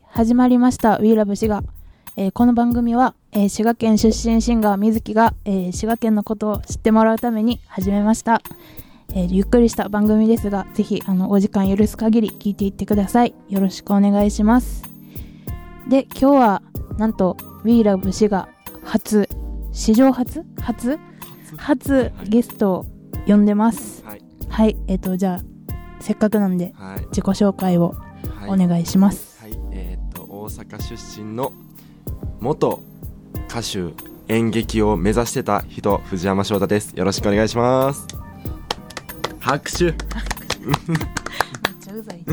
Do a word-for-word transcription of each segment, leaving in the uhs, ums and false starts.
始まりました We Love 滋賀、えー、この番組は、えー、滋賀県出身シンガー水木が、えー、滋賀県のことを知ってもらうために始めました、えー、ゆっくりした番組ですが、ぜひあのお時間許す限り聞いていってください。よろしくお願いします。で、今日はなんと We Love 滋賀初史上初初初ゲストを呼んでます。はい、はい、えっ、ー、とじゃあせっかくなんで、はい、自己紹介をお願いします。 はい、はい、えっ、ー、と大阪出身の元歌手演劇を目指してた人、藤山翔太です。よろしくお願いします。拍手めっちゃうざい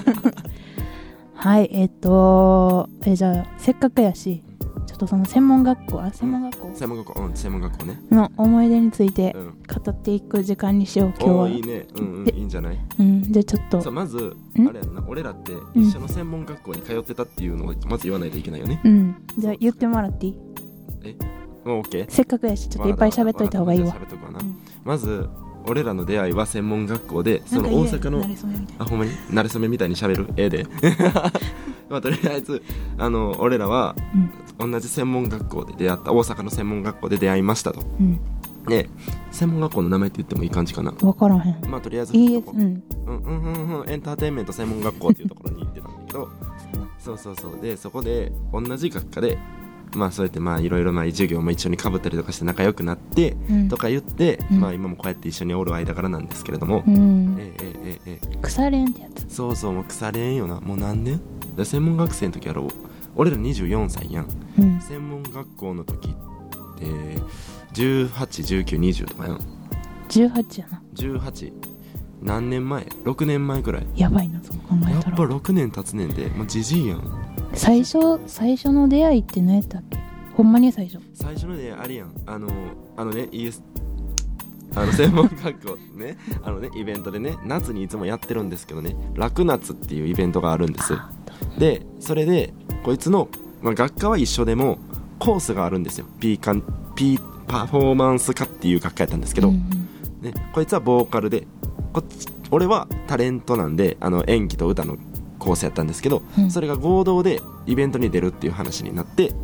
はい、えっ、ー、とえじゃあせっかくやしちょっとその専門学校あ専門学校、 うん、専門学校うん専門学校ねの思い出について語っていく時間にしよう、今日は。 いいね、うんうん、いいんじゃない。 うん、じゃあちょっとそうまずあれやな、俺らって一緒の専門学校に通ってたっていうのをまず言わないといけないよね。 うん、じゃあ言ってもらっていい？ えもう OK？ せっかくやしちょっといっぱい喋っといた方がいいわ。 喋っとくわな、うん、まず俺らの出会いは専門学校で、その大阪のあほんまに慣れ初めみたいに喋るええでまあとりあえずあの俺らは、うん、同じ専門学校で出会った大阪の専門学校で出会いましたと、うん、で専門学校の名前って言ってもいい感じかな。 分からへん。 まあとりあえずいいえ、うんうんうんうんうんエンターテインメント専門学校っていうところに行ってたんだけどそうそうそうでそこで同じ学科でまあそうやってまあいろいろな授業も一緒に被ったりとかして仲良くなって、うん、とか言って、うん、まあ今もこうやって一緒におる間柄なんですけれども、うん、ええええええ腐れんってやつ。 そうそうもう腐れんよな。もう何年だ専門学生の時やろう。俺らにじゅうよんさいやん、うん、専門学校の時ってじゅうはち、じゅうきゅう、にじゅうとかやん。 じゅうはちやな。 じゅうはち何年前？ろくねんまえくらい。 やばいなそう考えたら。 やっぱろくねん経つねんでもうじじいやん。 最初最初の出会いって何やったっけ？ほんまに最初最初の出会いあれやん。あのあのね イーエス あの専門学校ねあのねイベントでね夏にいつもやってるんですけどね、楽夏っていうイベントがあるんです。でそれでこいつの、まあ、学科は一緒でもコースがあるんですよ。 P カン P パフォーマンス科っていう学科やったんですけど、うんうんね、こいつはボーカルでこっち俺はタレントなんであの演技と歌のコースやったんですけど、うん、それが合同でイベントに出るっていう話になって、うん、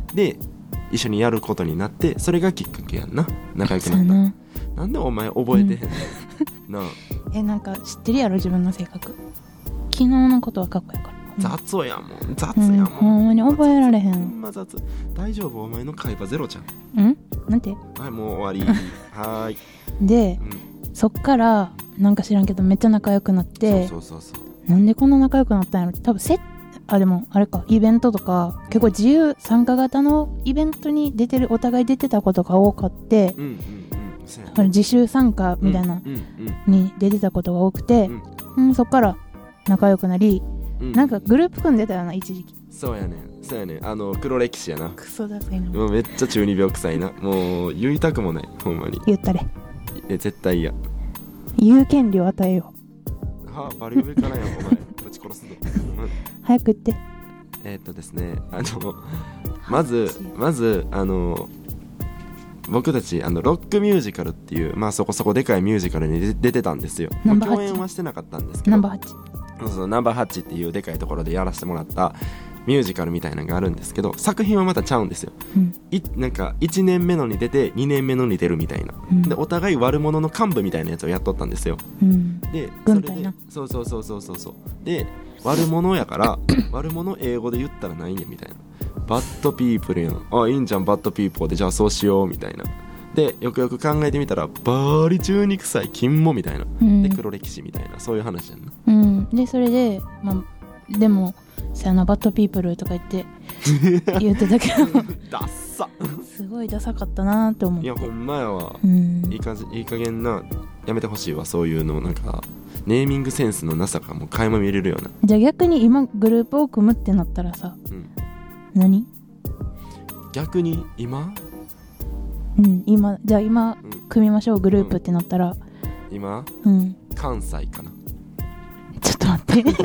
で一緒にやることになって、それがきっかけやんな仲良くなった。な, なんでお前覚えてへんの、うん、なあえなんか知ってるやろ自分の性格。昨日のことはかっこやから雑やもん雑やもん、うん、 ほんまに覚えられへん。ほんま雑。大丈夫お前の会話ゼロじゃん。 んなんてはいもう終わりはーいで、うん、そっからなんか知らんけどめっちゃ仲良くなって、 そうそうそうそう。 なんでこんな仲良くなったんやろ。多分せあでもあれかイベントとか結構自由参加型のイベントに出てるお互い出てたことが多かって、うんうんうん、自主参加みたいなに出てたことが多くて、うんうん、そっから仲良くなり、うん、なんかグループ組んでたよな一時期。 そうやねそうやねあの黒歴史やな。 クソダサいな。 もうめっちゃ中二病臭いな。もう言いたくもないほんまに。 言ったれ。 え絶対嫌。 言う権利を与えよう。はバリ上からやお前ぶち殺すぞ早く言って。 えー、っとですねあのまずまずあの僕たちあのロックミュージカルっていうまあそこそこでかいミュージカルに出てたんですよ。まあ、共演はしてなかったんですけどナンバーはちそうそうナンバーはちっていうでかいところでやらせてもらったミュージカルみたいなのがあるんですけど、作品はまたちゃうんですよ、うん、いなんかいちねんめのに出てにねんめのに出るみたいな、うん、でお互い悪者の幹部みたいなやつをやっとったんですよ、うん、でそれでそうそうそうそうそうそうで悪者やから悪者英語で言ったらないねんみたいな。バッドピープルやんあいいんじゃんバッドピーポーでじゃあそうしようみたいな。でよくよく考えてみたらバーリ中肉臭い金もみたいな、うん、で黒歴史みたいなそういう話やんな、 うん、でそれで、まあ、でもさやなバッドピープルとか言って言ってたけどダッサすごいダサかったなって思って。 いやほんまやわ、うん、いいかいい加減なやめてほしいわそういうの。なんかネーミングセンスのなさがもう垣間見れるような。 じゃあ逆に今グループを組むってなったらさ、うん、何逆に今うん今じゃあ今、うん、組みましょうグループってなったら、うん、 今、 うん、 関西かな。 ちょっと待って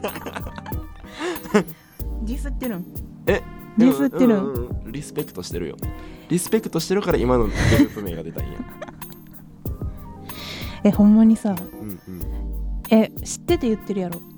ディスってるんえディスってるん、 うんうん、リスペクトしてるよ。リスペクトしてるから今のグループ名が出たんやえほんまにさ、 うんうん、 え知ってて言ってるやろ。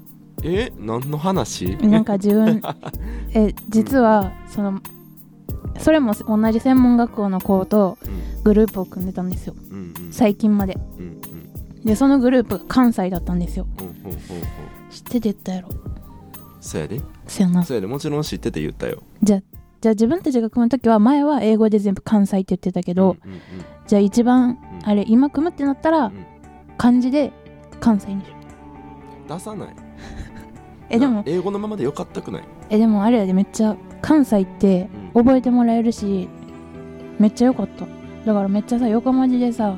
え何の話？ なんか自分え実はそのそれも同じ専門学校の子とグループを組んでたんですよ、 うんうん、 最近まで、 うんうん、 でそのグループが関西だったんですよ、 うんうんうんうん、 知ってて言ったやろ。 そうやでそうやな。 そうやでもちろん知ってて言ったよ。 じゃあじゃあ自分たちが組むときは前は英語で全部関西って言ってたけど、 うんうんうん、 じゃあ一番、 うん、 あれ今組むってなったら、うん、漢字で関西にしよう。出さないえでも英語のままでよかったくない？ えでもあれやでめっちゃ関西って覚えてもらえるし、うん、めっちゃよかった。だからめっちゃさ横文字でさ、うん、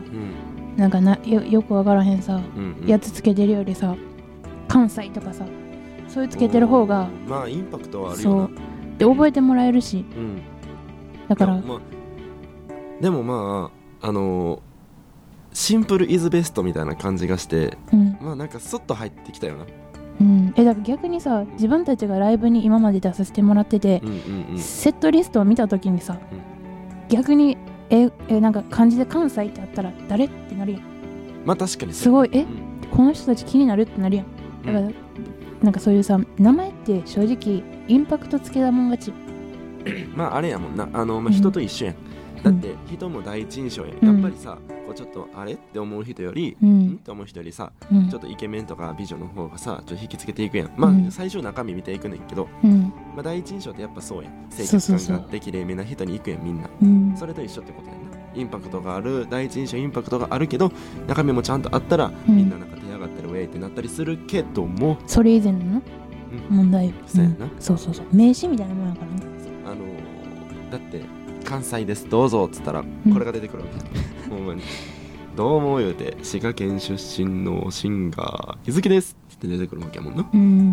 なんかな よ, よくわからへんさ、うんうん、やつつけてるよりさ関西とかさそういうつけてる方がまあインパクトはあるよな。そうで覚えてもらえるし、うん、だからでもまあ、でもまああのー、シンプルイズベストみたいな感じがして、うん、まあなんかスッと入ってきたよな。 うん、えだから逆にさ自分たちがライブに今まで出させてもらってて、うんうんうん、セットリストを見たときにさ、うん、逆にええなんか漢字で関西ってあったら誰ってなるやん。 まあ確かにすごいえ、うん、この人たち気になるってなるやん。だから、うん、なんかそういうさ名前って正直インパクトつけたもん勝ちまああれやもんなあの、まあ、人と一緒やん、うん、だって人も第一印象やん、うん、やっぱりさこうちょっとあれって思う人より、うん、って思う人よりさ、うん、ちょっとイケメンとか美女の方がさちょっと引きつけていくやん。まあ、うん、最初中身見ていくねんけど、うん、まあ、第一印象ってやっぱそうやん。清潔感があって綺麗めな人に行くやんみんな、うん、それと一緒ってことやんな。インパクトがある第一印象インパクトがあるけど中身もちゃんとあったら、うん、みんななんか手上がってるウェイってなったりするけどもそれ以前の問題、うん、 そうやな、うん、 そうそうそう名刺みたいなもんやからね。 あのー、だって関西ですどうぞっつったらこれが出てくるわけ、うん、ほんまにどうも言うて滋賀県出身のシンガー日月ですって出てくるわけやもんな、うん、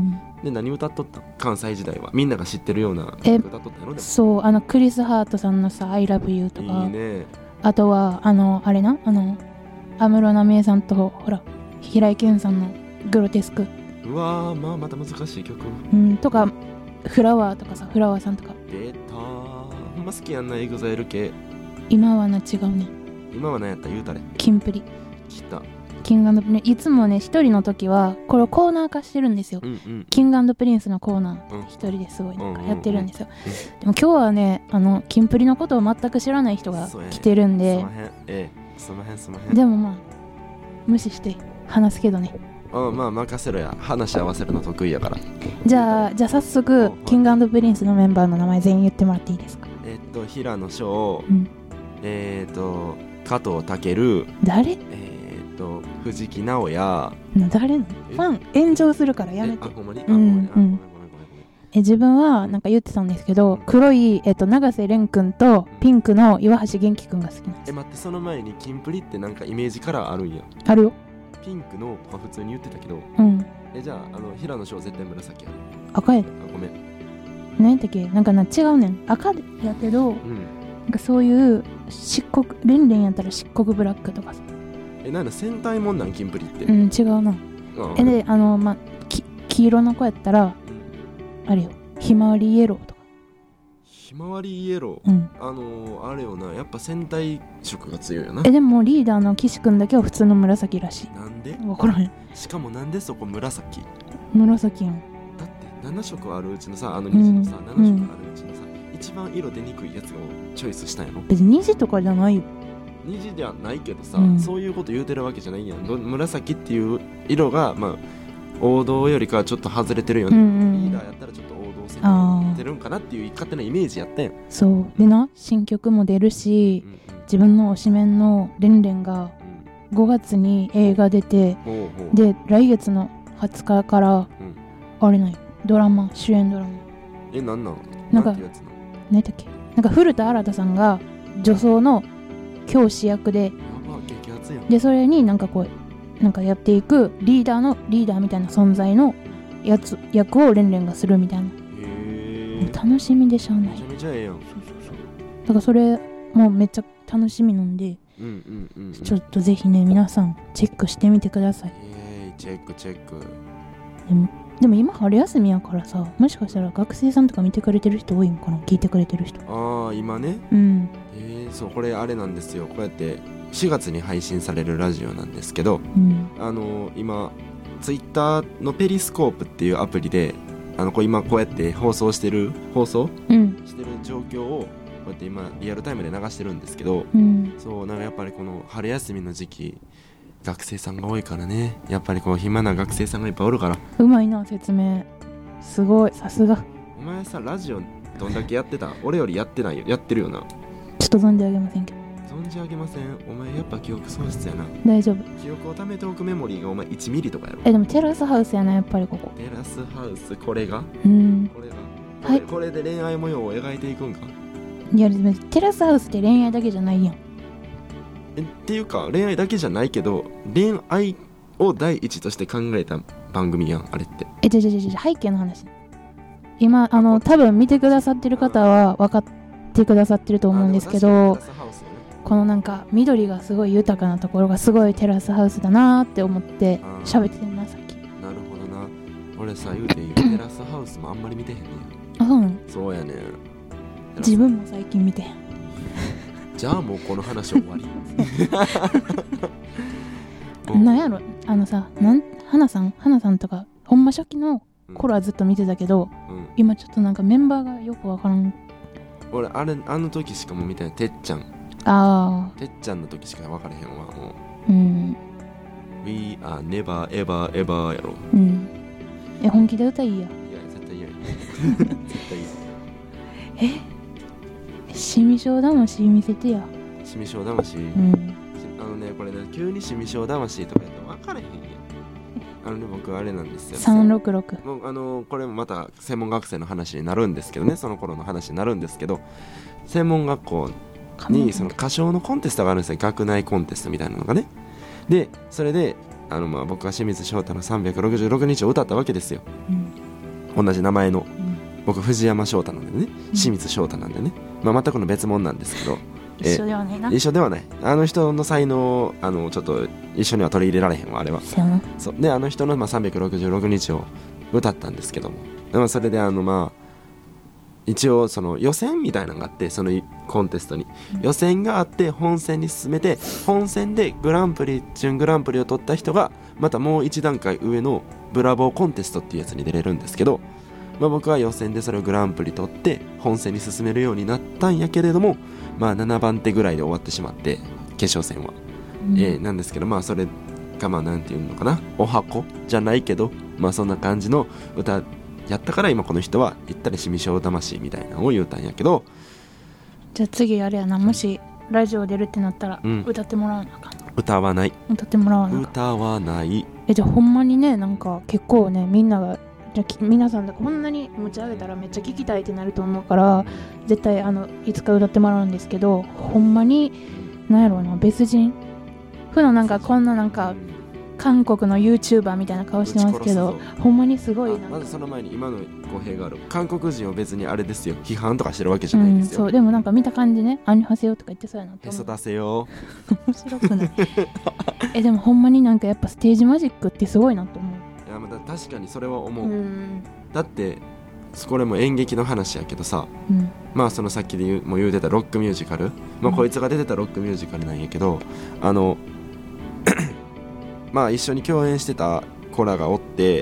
で何歌っとった関西時代はみんなが知ってるような曲歌っとったやろ。でもそうあのクリス・ハートさんのさ I love you とかいいね。あとはあのあれなあの安室奈美恵さんとほら平井堅さんのグロテスクうわーまあまた難しい曲、 うん、とかフラワーとかさフラワーさんとか出たーほんま好きやんなエグザイル系。 今はな違うね。 今は何やった言うたれキンプリ来たキング&プリンスいつもね一人の時はこれをコーナー化してるんですよ、うんうん、キング&プリンスのコーナー一、うん、人ですごいなんかやってるんですよ、うんうんうん、でも今日はねあのキンプリのことを全く知らない人が来てるんで、 ええ、すまへんすまへん。 でもまあ無視して話すけどね。 あまあ任せろや話合わせるの得意やから。 じゃあじゃあ早速キング&プリンスのメンバーの名前全員言ってもらっていいですか。 えっと平野翔、うん、えっと加藤健誰えっと藤木直哉誰のファン炎上するからやめて。 あほんまに、 うんうん、え自分はなんか言ってたんですけど、うん、黒い、えっと、永瀬廉君とピンクの岩橋元気君が好きなんです。 え待ってその前にキンプリってなんかイメージカラーあるんや。 あるよ。 ピンクのとか普通に言ってたけど、 うん、 えじゃああの平野翔絶対紫やる。 赤やで。 あごめん何やったっけなんかな違うねん赤やけど、うん、なんかそういう漆黒レンレンやったら漆黒ブラックとかさ。 えなんだ戦隊もんなんキンプリって。 うん違うな。えであのまき黄色の子やったら、うん、あれよひまわりイエローとか。 ひまわりイエロー、うん、あのー、あれよなやっぱ戦隊色が強いよな。 えでもリーダーの岸君だけは普通の紫らしい。 なんで分からへん。 しかもなんでそこ紫紫やん。 だってなな色あるうちのさあのにじのさ、うん、なな色あるうちのさ、うん、一番色出にくいやつをチョイスしたんやろ。 別ににじとかじゃないよ。 にじではないけどさ、うん、そういうこと言うてるわけじゃないやん。紫っていう色がまあ王道よりかはちょっと外れてるよね、うんうん、リーダーやったらちょっと王道線に出るんかなっていう勝手なイメージやったやん。 そうでな新曲も出るし、うんうん、自分の推しメンのレンレンがごがつに映画出て、うん、で来月のはつかから、うん、あれないドラマ主演ドラマえなんなんなんか何だっけなんか古田新太さんが女装の教師役ででそれになんかこうなんかやっていくリーダーのリーダーみたいな存在のやつ役をレンレンがするみたいな。へ楽しみでしゃあない。 めちゃめちゃええやん。そうそうそう。だからそれもうめっちゃ楽しみなんで、 うんうんうんうん、 ちょっとぜひね皆さんチェックしてみてください。 えー、チェックチェック。 でもでも今春休みやからさもしかしたら学生さんとか見てくれてる人多いんかな聞いてくれてる人。 ああ今ね。 うん。 えー、そうこれあれなんですよこうやってしがつに配信されるラジオなんですけど、うん、あの今ツイッターのペリスコープっていうアプリであのこう今こうやって放送してる放送、 うん、 してる状況をこうやって今リアルタイムで流してるんですけど、 うん、 そうなんかやっぱりこの春休みの時期学生さんが多いからね、やっぱりこう暇な学生さんがいっぱいおるから。 うまいな説明、すごい、さすが。 お前さラジオどんだけやってた？俺よりやってないよ。やってるよな。 ちょっと存じ上げませんけど。 存じ上げません。お前やっぱ記憶喪失やな。 大丈夫。 記憶を貯めておくメモリーがお前いちミリとかやろ。 えでもテラスハウスやなやっぱりここ。 テラスハウス、これがうんこれがこれ、 はい、 これで恋愛模様を描いていくんか。 いやでもテラスハウスって恋愛だけじゃないやん。 えっていうか恋愛だけじゃないけど恋愛を第一として考えた番組やんあれって。 えじゃじゃじゃじゃ背景の話。今あの多分見てくださってる方は分かってくださってると思うんですけど、このなんか緑がすごい豊かなところがすごいテラスハウスだなーって思って喋ってんなさっき。 なるほどな。俺さ言うていいテラスハウスもあんまり見てへんねん。 あそうなの？ そうやねん。 自分も最近見てへん。 じゃあもうこの話終わり。 なんやろあのさ、なん花さん花さんとかほんま初期の頃はずっと見てたけど、うん、今ちょっとなんかメンバーがよくわからん。 俺あれあの時しかも見てない。てっちゃん。 ああ。 てっちゃんの時しか分からへんわもう。うん。 We are never ever ever やろ。 うん。え本気で歌いいや。いや絶対嫌や。絶対嫌。 えしみしょう魂見せてや。 しみしょう魂。うん。あのねこれね急にしみしょう魂とかやったら分からへんやん。あのね僕あれなんですよ。 さんろくろく。 もうあのこれもまた専門学生の話になるんですけどね、その頃の話になるんですけど、専門学校にその歌唱のコンテストがあるんですよ。学内コンテストみたいなのがね。でそれであのまあ僕は清水翔太のさんびゃくろくじゅうろくにちを歌ったわけですよ、うん、同じ名前の、うん、僕藤山翔太なんでね、清水翔太なんでね、まあ、全くの別物なんですけど、 一緒ではないな。 一緒ではない。あの人の才能をあのちょっと一緒には取り入れられへんわあれは。そうであの人の、まあ、さんびゃくろくじゅうろくにちを歌ったんですけども、でもそれであのまあ一応その予選みたいなのがあって、そのコンテストに予選があって本戦に進めて、本戦でグランプリ準グランプリを取った人がまたもう一段階上のブラボーコンテストっていうやつに出れるんですけど、まあ、僕は予選でそれをグランプリ取って本戦に進めるようになったんやけれども、まあななばんてぐらいで終わってしまって決勝戦は、うんえー、なんですけど、まあそれがまあなんていうのかな、お箱じゃないけどまあそんな感じの歌やったから今この人は言ったらしみしょう魂みたいなのを言うたんやけど、 じゃあ次あれやな、もしラジオ出るってなったら歌ってもらわなあかん、うん、 歌わない歌ってもらわなあかん歌わないえじゃあほんまにね、なんか結構ねみんながじゃ皆さんがこんなに持ち上げたらめっちゃ聞きたいってなると思うから、絶対あのいつか歌ってもらうんですけど、ほんまになんやろうな、別人普段なんかこんななんか韓国の YouTuber みたいな顔してますけど、ほんまにすごいなんかまずその前に今の語弊がある。韓国人を別にあれですよ、批判とかしてるわけじゃないんですよ、 うん、そうでもなんか見た感じね、アンニハセヨとか言ってそうやなって思う。へそ出せよ面白くないえでもほんまになんかやっぱステージマジックってすごいなと思う。 いやまだ確かにそれは思う、うん、だってこれも演劇の話やけどさ、うん、まあそのさっきで言うもう言うてたロックミュージカル、まあ、こいつが出てたロックミュージカルなんやけど、あのまあ一緒に共演してた子らがおって、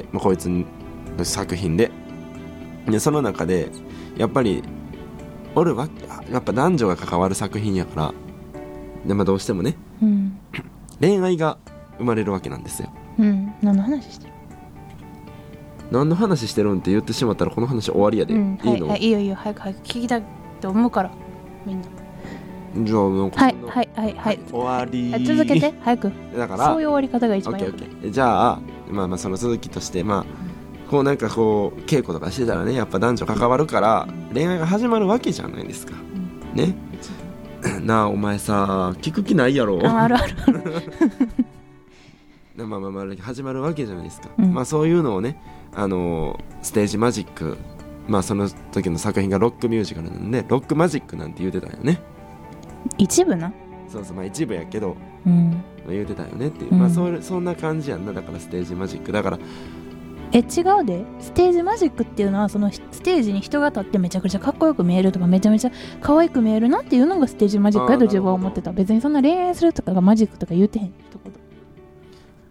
まあ、こいつの作品ででその中でやっぱりおるわやっぱ男女が関わる作品やからで、まあ、どうしてもね、うん、恋愛が生まれるわけなんですよ、 うん、何の話してる何の話してるんって言ってしまったらこの話終わりやで、うん、いいの、 はいはい、いいよいいよ、早く早く聞きたいと思うからみんな。 じゃあなんかはいはいはいはい、 終わり続けて早く。 だからそういう終わり方が一番いい。 オッケーオッケー。じゃあまあまあその続きとしてまあ、うん、こうなんかこう稽古とかしてたらね、やっぱ男女関わるから恋愛が始まるわけじゃないですか、うん、ねなあお前さ聞く気ないやろ。 ああるあるあるまあまあまあ始まるわけじゃないですか、うん、まあそういうのをね、あのー、ステージマジック、まあその時の作品がロックミュージカルなんでロックマジックなんて言うてたよね。 一部な。 そうそう、まあ一部やけど、 うん、 言うてたよねっていう、うん、まあ そ, そんな感じやんな。だからステージマジックだから。 え違うで、ステージマジックっていうのはそのステージに人が立ってめちゃくちゃかっこよく見えるとかめちゃめちゃ可愛く見えるなっていうのがステージマジックやと自分は思ってた。別にそんな恋愛するとかがマジックとか言うてへん一言。 バ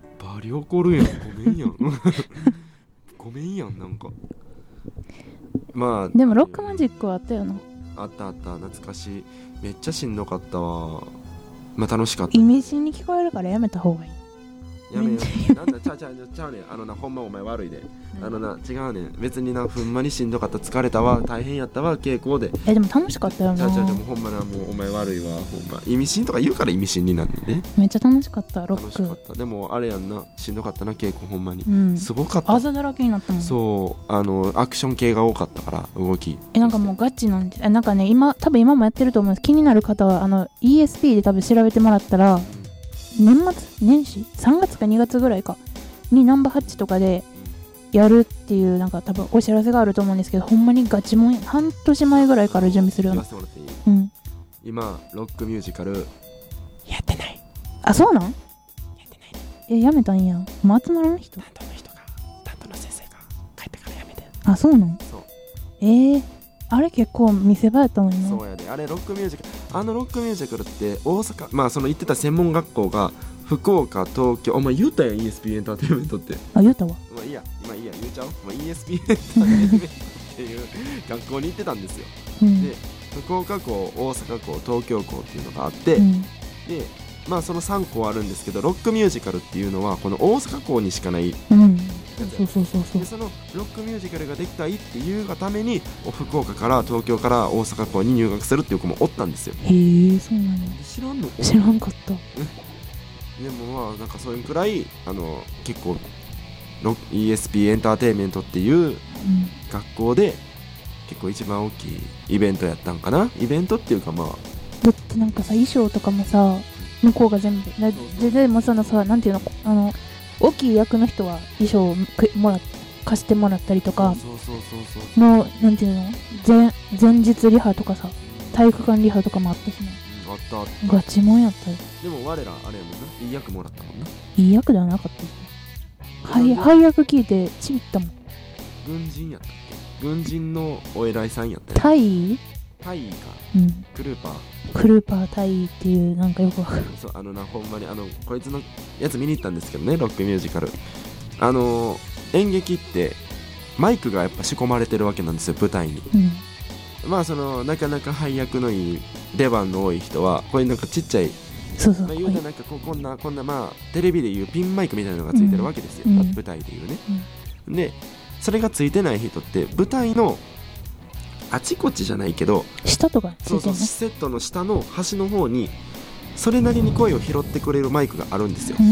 バリ怒るやん、ごめんやんごめんやん、なんかまあでもロックマジックはあったよな。 あったあった、懐かしい。めっちゃしんどかったわ。まあ楽しかった。 意味深に聞こえるからやめた方がいい。 やめよなんだちゃうちゃうちゃうねん。あのな、ほんまお前悪いで、あのな、違うねん。別にな、ほんまにしんどかった、疲れたわ、大変やったわ、稽古で。 えでも楽しかったよな。 ちゃうちゃうちゃう、もうほんまな、もうお前悪いわ、ほんま意味深とか言うから意味深になんねんね。 めっちゃ楽しかったロック。 楽しかった。でもあれやんな、しんどかったな、稽古ほんまに、 うん、 すごかった。 あざだらけになったもん。 そうあのアクション系が多かったから動き。 えなんかもうガチなんで、えなんかね今多分今もやってると思うんです。気になる方はあの イーエスピー で多分調べてもらったら、年末年始さんがつかにがつぐらいかにナンバーハッチとかでやるっていうなんか多分お知らせがあると思うんですけど、ほんまにガチもんや。半年前ぐらいから準備するような。 言わせてもらっていい？ うん。 今ロックミュージカルやってない。 あ、そうなん？ やってない。 え、やめたんや。もう集まらん人？ 担当の人が、担当の先生が帰ってからやめて。 あ、そうなん？ そう。 えー、あれ結構見せ場やったのにな。 そうやで、あれロックミュージカル、あのロックミュージカルって大阪、まあその行ってた専門学校が福岡、東京、お前言うたやん イーエスピー エンターテインメントって。 あ、言うたわ。 まあいいや、今いいや、言うちゃう、まあ、イーエスピー エンターテインメントっていう学校に行ってたんですよ、 うん、 で福岡校、大阪校、東京校っていうのがあって、 うん、 でまあそのさん校あるんですけど、ロックミュージカルっていうのはこの大阪校にしかないやつ、 うん、そうそうそうそう。 でそのロックミュージカルができたいっていうがために福岡から東京から大阪校に入学するっていう子もおったんですよ。 へえ、そうなの？ 知らんの？ 知らんかった。 でもまあなんかそういうくらいあの結構ロ イーエスピー エンターテインメントっていう学校で結構一番大きいイベントやったんかな。イベントっていうかまあだってなんかさ衣装とかもさ向こうが全部で、でもそのさなんていうの、あの大きい役の人は衣装をもら貸してもらったりとかのなんていうの 前, 前日リハとかさ体育館リハとかもあったしね。 あったあった。 ガチもんやったよ。 でも我らあれやもんな、いい役もらったもんな。 いい役ではなかったですね。配配役聞いてちびったもん。 軍人やったっけ？軍人のお偉いさんやったよ。 タイ？ タイか、 うん、 クルーパークルーパータイっていうなんかよくわかる。 そうあのな、ほんまにあのこいつのやつ見に行ったんですけどね、ロックミュージカル。あのー、演劇ってマイクがやっぱ仕込まれてるわけなんですよ、舞台に、うん、まあそのなかなか配役のいい出番の多い人はこういうなんかちっちゃい、 そうそう、 まあ、言うたらなんかここんなこんなまあテレビでいうピンマイクみたいなのがついてるわけですよ、うん、舞台でいうね、うん、でそれがついてない人って舞台のあちこちじゃないけど下とかついてるね。 そうそう、セットの下の端の方にそれなりに声を拾ってくれるマイクがあるんですよ、うん、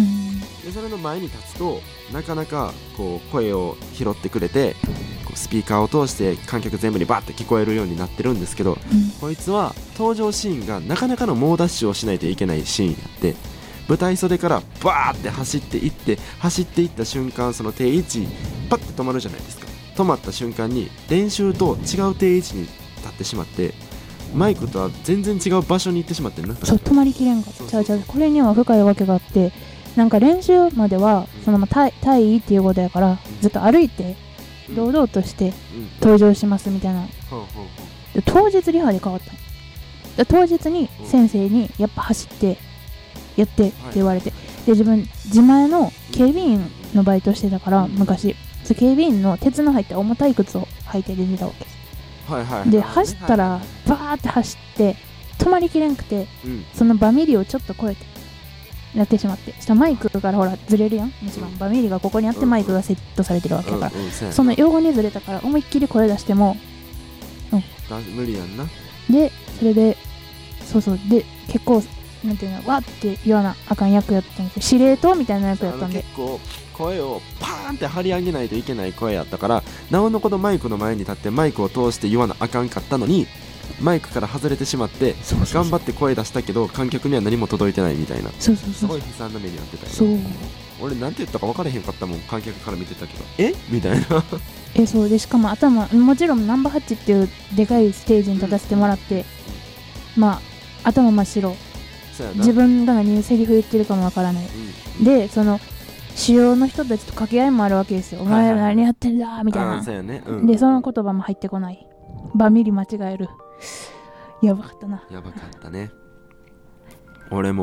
でそれの前に立つとなかなかこう声を拾ってくれてこうスピーカーを通して観客全部にバーって聞こえるようになってるんですけど、うん、こいつは登場シーンがなかなかの猛ダッシュをしないといけないシーンやって、舞台袖からバーって走っていって走っていった瞬間、その定位置パッて止まるじゃないですか。止まった瞬間に練習と違う定位置に立ってしまってマイクとは全然違う場所に行ってしまってるな。 そう、止まりきれんかった。じゃあじゃあこれには深いわけがあって、なんか練習まではそのままタイ、タイっていうことやからずっと歩いて堂々として登場しますみたいな、うんうん、で当日リハで変わったの。で当日に先生にやっぱ走ってやってって言われて、はい、で自分自前の警備員のバイトしてたから昔、警備員の鉄の入った重たい靴を履いて出てたわけです。はいはいはい、で走ったらバーって走って止まりきれんくて、うん、そのバミリをちょっと超えてやってしまって、したらマイクからほらずれるやん、もちろん、うん、バミリがここにあってマイクがセットされてるわけだから、うんうん、その横にずれたから思いっきり声出しても、 うん、無理やんな。 でそれでそうそうで結構なんていうのわって言わなあかん役やったんですよ。司令塔みたいな役やったんで、 結構声をパーンって張り上げないといけない声やったから、なおのことマイクの前に立ってマイクを通して言わなあかんかったのにマイクから外れてしまって、そうそうそう頑張って声出したけど観客には何も届いてないみたいな、そうそうそうすごい悲惨な目に遭ってたよ、ね、そう俺なんて言ったか分からへんかったもん、観客から見てたけどえみたいなえそうで、しかも頭もちろんナンバーハッチっていうでかいステージに立たせてもらって、うん、まあ頭真っ白、自分が何セリフ言ってるかもわからない、うん、でその主要の人たちと掛け合いもあるわけですよ、はいはいはい、お前ら何やってんだみたいな、そうやね、うん、でその言葉も入ってこない、バミリ間違える、やばかったな。 やばかったね。俺も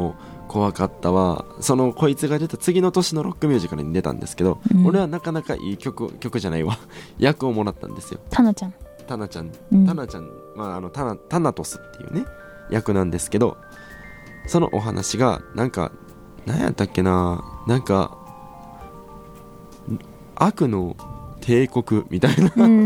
怖かったわ。そのこいつが出た次の年のロックミュージカルに出たんですけど、うん、俺はなかなかいい曲曲じゃないわ役をもらったんですよ。 タナちゃんタナちゃん、 うん、 タナちゃん、まあ、あのタナ、タナトスっていうね役なんですけど、そのお話がなんか何やったっけな、なんか悪の帝国みたいな、うん、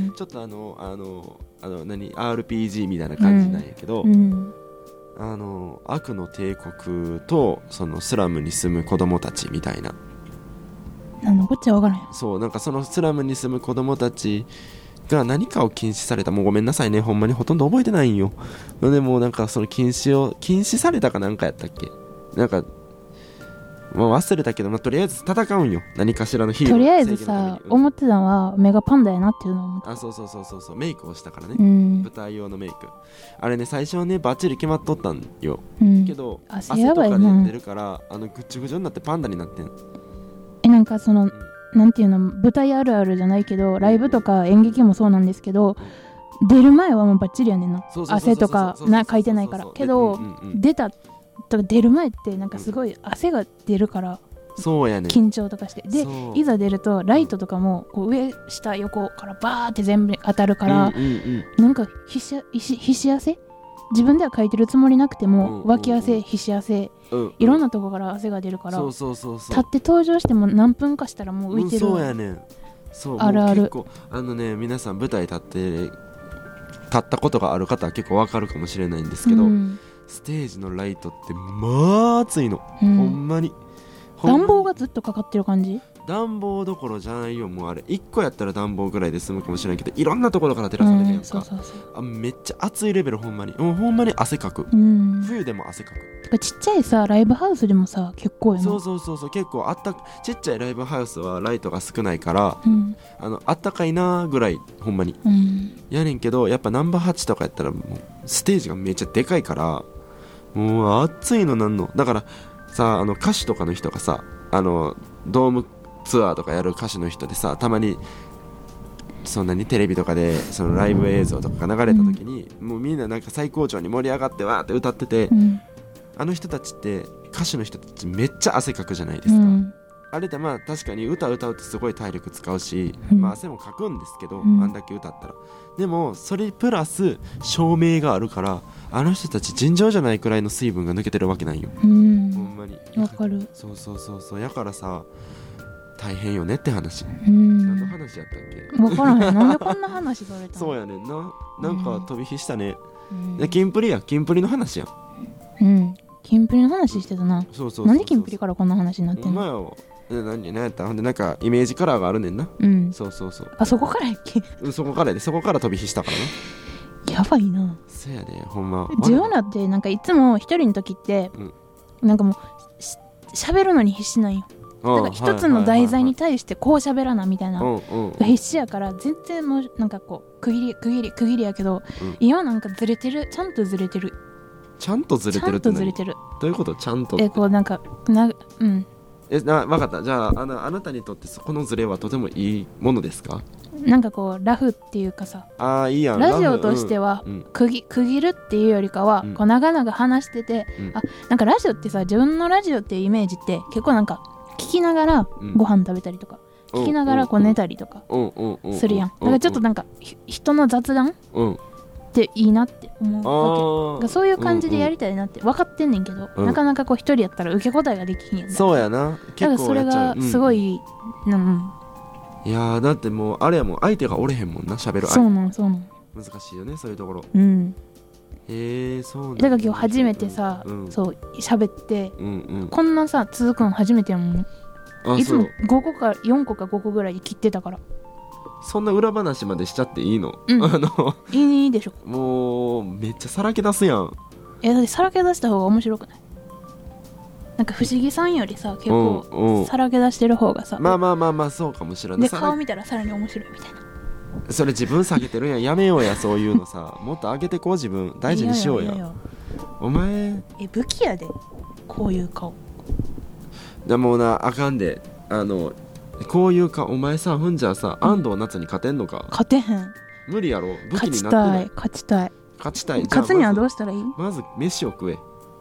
ちょっとあのあのあの何 アールピージー みたいな感じなんやけど、うんうんあの悪の帝国とそのスラムに住む子供たちみたいな、 なんのこっちゃわからへん。 そうなんかそのスラムに住む子供たちが何かを禁止された、もうごめんなさいねほんまにほとんど覚えてないんよ。でもなんかその禁止を禁止されたかなんかやったっけ、なんかもう忘れたけど、まあ、とりあえず戦うんよ、何かしらのヒーロー。 とりあえずさ、うん、思ってたのはメガパンダやなっていうのを思った。 あ、そうそうそうそうそう、メイクをしたからね、うん、舞台用のメイク。あれね最初はねバッチリ決まっとったんよ、うん、けど汗とかで出るからあのぐっちゅぐちゅになってパンダになってん。 えなんかその、うん、なんていうの、舞台あるあるじゃないけどライブとか演劇もそうなんですけど、うん、出る前はもうバッチリやねんな、汗とかなかいてないから。けど、うんうんうん、出たとか出る前ってなんかすごい汗が出るから、 そうやね、 緊張とかして、でいざ出るとライトとかもこう上下横からバーって全部当たるから、うんうんうん、なんか皮脂皮脂汗、自分では描いてるつもりなくても、うんうんうん、脇汗皮脂汗、うんうん、いろんなとこから汗が出るから、そうそうそうそう、立って登場しても何分かしたらもう浮いてる、うん、そうやねん、そうあるある。結構あのね皆さん舞台立って立ったことがある方は結構わかるかもしれないんですけど、うん、ステージのライトってまあ暑いの、うん、ほんまに暖房がずっとかかってる感じ。 暖房どころじゃないよ、もうあれいっこやったら暖房ぐらいで済むかもしれないけど、いろんなところから照らされてるやんか、うん、そうそうそう、あめっちゃ暑いレベル、ほんまにもうほんまに汗かく、うん、冬でも汗かく。 ちっちゃいさライブハウスでもさ結構やな。 そうそうそうそう、結構あったちっちゃいライブハウスはライトが少ないから、うん、あのあったかいなぐらいほんまに、うん、やねんけど、やっぱナンバーはちとかやったらもうステージがめっちゃでかいからもう暑いのなんの。だからさ、あの歌手とかの人がさ、あのドームツアーとかやる歌手の人でさ、たまにそんなにテレビとかでそのライブ映像とかが流れた時に、うん、もうみんななんか最高潮に盛り上がってわーって歌ってて、うん、あの人たちって歌手の人たちめっちゃ汗かくじゃないですか、うん、あれってまあ確かに歌歌うってすごい体力使うし、うん、まあ汗もかくんですけど、うん、あんだけ歌ったら。でもそれプラス照明があるからあの人たち尋常じゃないくらいの水分が抜けてるわけないよ、うん、ほんまにわかる。 そうそうそうそう、やからさ大変よねって話。うん、何の話やったっけわからへんなんでこんな話されたのそうやねんな、なんか飛び火したね、うん、でキンプリやキンプリの話やん。 うん、キンプリの話してたな。そうそうそうそう、なんでキンプリからこんな話になってんの。お前は何何やった、ほんでなんかイメージカラーがあるねんな、うん、そうそうそう、 あそこからやっけ、 うん、そこからやで、そこから飛び火したからな。 やばいな。 そうやで、ほんまジオナってなんかいつも一人の時って、うん、なんかもうし喋るのに必死なんよ。だから一つの題材に対してこう喋らなみたいな必死やから、全然もうなんかこう区切り区切り区切りやけど、うん、今なんかずれてる、ちゃんとずれてる、 ちゃんとずれてるって何、ちゃんとずれてる、どういうこと、ちゃんとって、 えこうなんかな、うんえな分かった。じゃあ、あのあなたにとってこのズレはとてもいいものですか。 なんかこうラフっていうかさ、 あいいやん、 ラジオとしては、うん、区切、区切るっていうよりかは、うん、こう長々話してて、うん、あなんかラジオってさ、自分のラジオっていうイメージって結構なんか聞きながらご飯食べたりとか、うん、聞きながらこう寝たりとかするやん。だからちょっとなんか人の雑談、うんっていいなって思うわけ。そういう感じでやりたいなって分かってんねんけど、うん、なかなかこう一人やったら受け答えができひんやん。 そうやな、 結構やっちゃう。だからそれがすごい、うんうん、 いやだってもうあれやもん、相手がおれへんもんな、喋る相手。 そうなんそうなん、 難しいよね、そういうところ。 うんへえ、そうなんだ。 だから今日初めてさ、うん、そう喋って、うんうん、こんなさ続くの初めてやもんね。いつもごこかよんこかごこぐらいで切ってたから。 そんな裏話までしちゃっていいの、 うん、 あのいいでしょ。 もうめっちゃさらけ出すやん。 えだってさらけ出した方が面白くない？なんか不思議さんよりさ結構さらけ出してる方がさ、 まあまあまあまあそうかもしれない。 で顔見たらさらに面白いみたいな。 それ自分下げてるやん、やめようや、そういうのさもっと上げてこう、自分大事にしようや。いやいやいやお前え武器やで、こういう顔。 でもなあかんで、あのこういうか、お前さ、ほんじゃさ、安藤夏に勝てんのか。 勝てへん、 無理やろ、武器になってない。 勝ちたい勝ちたい勝ちたい。 勝つにはどうしたらいい？ まず飯を食え。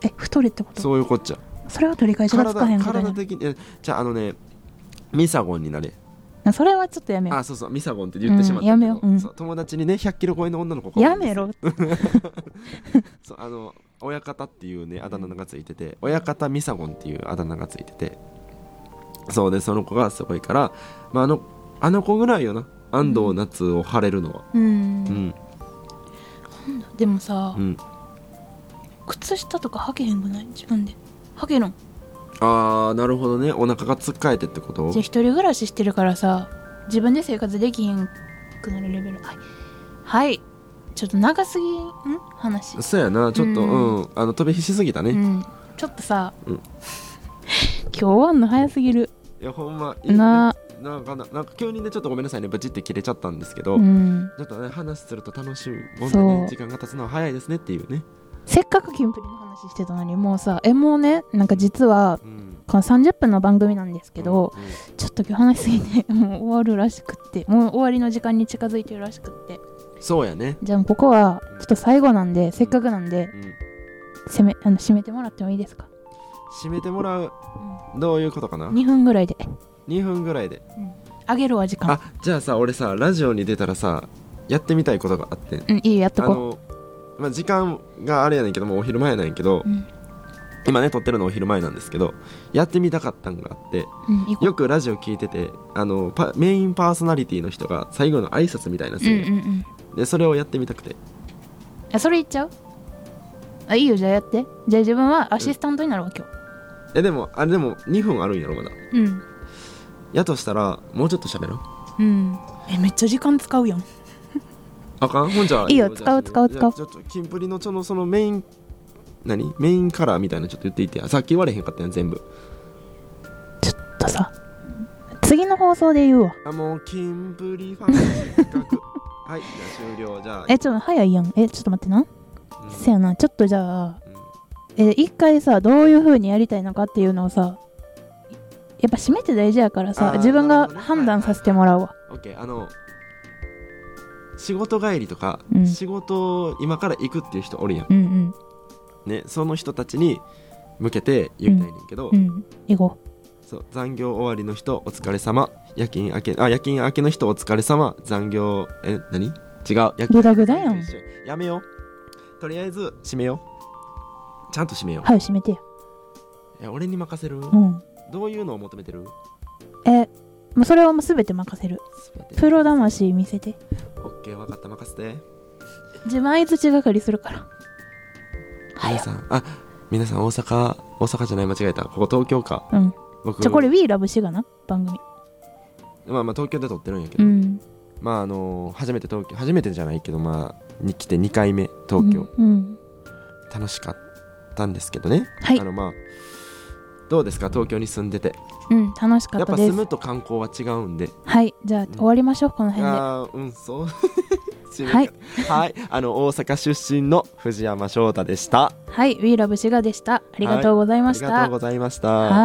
え太れってこと？ そういうこっちゃ。 それは取り返しがつかへんこと体的に、じゃああのねミサゴンになれ。 それはちょっとやめよう。 あ、そうそう、ミサゴンって言ってしまったけど、うん、 やめよう、うん、 そう友達にねひゃっキロ超えの女の子がやめろそうあの親方っていうねあだ名がついてて、親方ミサゴンっていうあだ名がついてて、そうでその子がすごいから、まあ、あのあの子ぐらいよな、安藤夏を晴れるのは。 うん、うんうんでもさ、 うん、 靴下とか履けへんくない？自分で履けるん？ あーなるほどね、お腹がつっかえてってこと？ じゃあ一人暮らししてるからさ、自分で生活できへんくなるレベル。はい、はい、ちょっと長すぎん話。 そうやな、ちょっとうん、うん、あの飛び火しすぎたね、うん、 ちょっとさ、 うん、 今日終わんの早すぎる。 いやほんまいい、ね、 ななんかな、なんか急にねちょっとごめんなさいね、ブチって切れちゃったんですけど、 うん、 ちょっとね話すると楽しいもんでね、時間が経つのは早いですねっていうね。 せっかくキンプリの話してたのにもうさ、えもうね、なんか実は、 うん、 このさんじゅっぷんの番組なんですけど、 うんうん、 ちょっと今日話しすぎてもう終わるらしくって、もう終わりの時間に近づいてるらしくって。 そうやね。 じゃあここはちょっと最後なんで、うん、せっかくなんで、うん、せめあの締めてもらってもいいですか？ 締めてもらう、うん、どういうことかな？ にふんぐらいで。 にふんぐらいで、 うん、あげるわ時間。 あ、じゃあさ、俺さラジオに出たらさやってみたいことがあって、 うん、いいよ、やっとこう。 あの、まあ、時間があれやねんけどもお昼前なんやけど、うん、今ね撮ってるのお昼前なんですけど、やってみたかったんがあって、うん、よくラジオ聞いてて、あのパメインパーソナリティの人が最後の挨拶みたいなする、うんうんうん、でそれをやってみたくて。 あ、それ言っちゃう？あ、いいよ、じゃあやって。じゃあ自分はアシスタントになるわ、うん、今日。 えでもあれでもにふんあるんやろまだ。 うん。 やとしたらもうちょっと喋ろう。うん。えめっちゃ時間使うやん。 あかん？ほんじゃいいよ、使う使う使う。 ちょっとキンプリのそのそのメイン何メインカラーみたいなちょっと言っていてや。さっき言われへんかったやん全部。 ちょっとさ、次の放送で言うわ。 あ、もうキンプリファン企画はい、じゃあ終了。じゃあえちょっと早いやん。えちょっと待ってな、うん、せやな、ちょっとじゃあ、うん、え一回さどういう風にやりたいのかっていうのをさ、やっぱ締めて大事やからさ、自分が判断させてもらうわ。 オッケー。あの仕事帰りとか、うん、仕事今から行くっていう人おるやん、 うんうんね、その人たちに向けて言いたいねんけど、 うんうん、行こう。そう、残業終わりの人お疲れ様、夜勤明けあ夜勤明けの人お疲れ様、残業え何違う夜勤グダグダやん。 やめよう。とりあえず締めよう。ちゃんと締めよう。 はい、締めてよ。 いや俺に任せる、うん、どういうのを求めてる？ えもうそれはもう全て任せる。プロ魂見せて。 オッケー、分かった、任せて。 自前相槌係するから。 皆さん、あ、皆さん大阪大阪じゃない、間違えた、ここ東京か。 うん。僕じゃあこれ We Love シガな番組。 まあまあ東京で撮ってるんやけど、うん、まああのー、初めて東京初めてじゃないけどまあに来てにかいめ東京、 うんうん、楽しかったんですけどね。 はい。 あのまあどうですか東京に住んでて？ うん楽しかったです。 やっぱ住むと観光は違うんで。 はい、じゃあ、うん、終わりましょうこの辺で。 あうんそうはいはいあの大阪出身の藤山翔太でした。 はい We Love シガでした。ありがとうございました。 はい、ありがとうございました。 はい。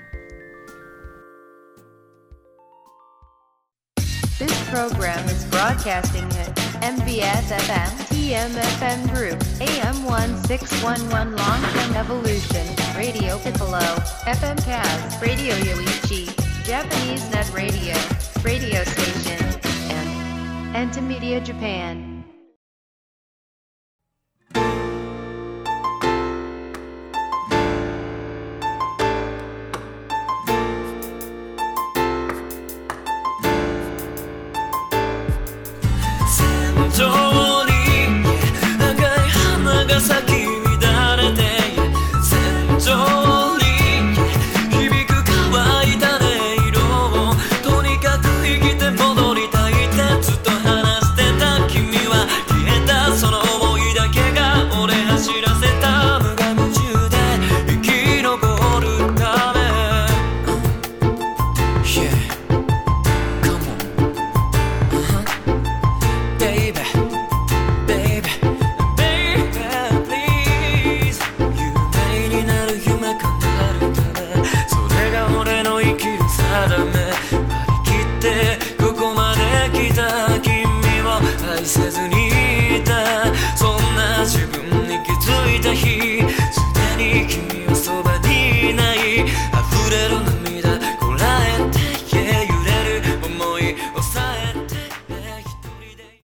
This program is broadcasting at エムビーエス エフエム ティーエムエフエム Group エーエム せんろくじゅういち Long-Term Evolution Radio Piccolo エフエム Kaz Radio Yoichi Japanese Net Radio Radio Station and Entimedia Japan